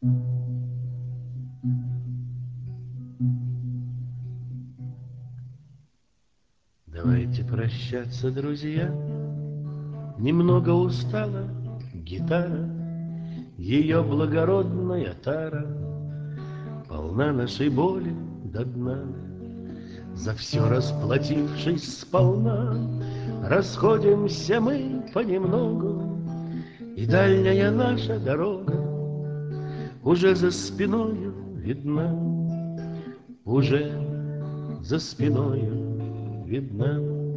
Давайте прощаться, друзья. Немного устала гитара, ее благородная тара полна нашей боли до дна. За все расплатившись сполна, расходимся мы понемногу, и дальняя наша дорога уже за спиною видна, уже за спиною видна.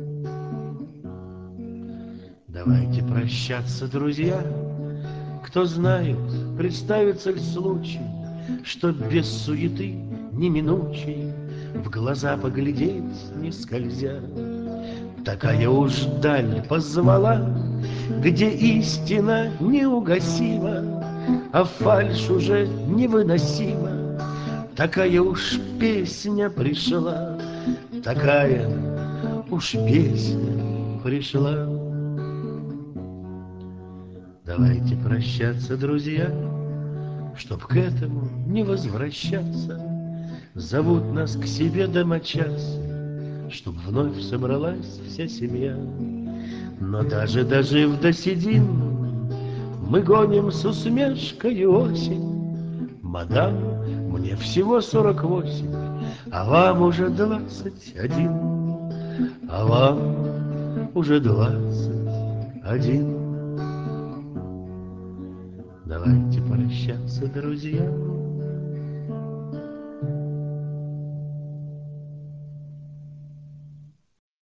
Давайте прощаться, друзья. Кто знает, представится ли случай, что без суеты неминучей в глаза поглядеть не скользя. Такая уж даль позвала, где истина неугасима, а фальшь уже невыносима. Такая уж песня пришла, такая уж песня пришла. Давайте прощаться, друзья, чтоб к этому не возвращаться. Зовут нас к себе домочадцы, чтоб вновь собралась вся семья. Но даже дожив до седин, мы гоним с усмешкой осень. Мадам, мне всего 48, а вам уже 21, а вам уже 21. Давайте прощаться, друзья.